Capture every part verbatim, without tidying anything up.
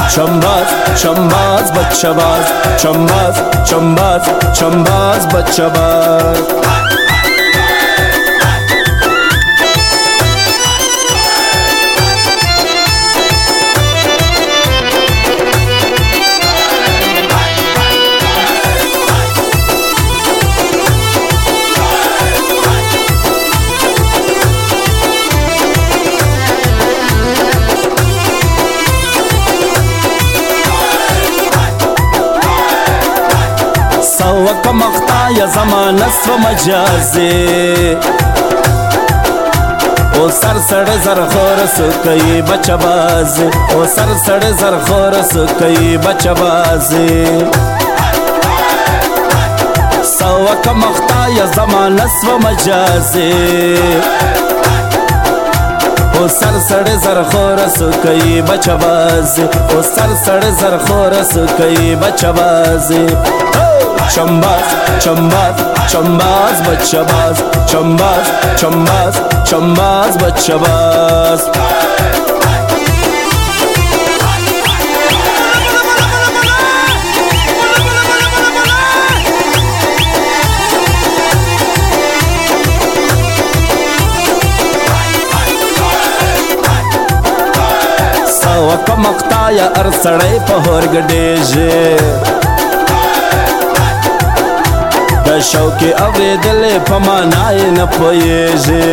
चंबाज चंबाज बच्चाबाज चंबाज चंबाज चंबाज बच्चाबाज سوک مقطع یا زمانه سو مجازی او سر سڑ زر خورس کئی بچ بازی او سر سڑ زر خورس کئی بچ بازی سوک مقطع یا زمانه سو مجازی او سر سڑ زر خورس کئی بچ بازی او سر سڑ زر خورس کئی بچ بازی चंबाज चंबाज चंबाज बच्चाबाज चंबाज चंबाज चंबाज बच्चाबाज सवक मक्ता या अरसड़े पहोर गडेजे د شوقي اورېدلې په معنی نه پوهېږي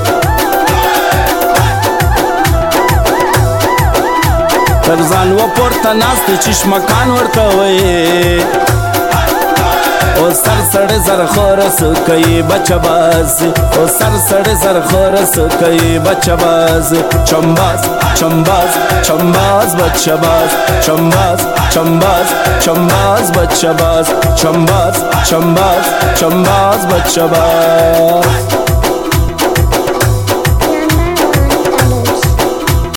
تر ځان وپورته ناست دي چشمکان ورته وایي او سر سړی زر خورس کوي بچه بازي او سر سړی زر خورس کوي بچه بازي چمباز چمباز چمباز بچه باز چمباز چمباز چمباز بچه باز چمباز چمباز چمباز بچه باز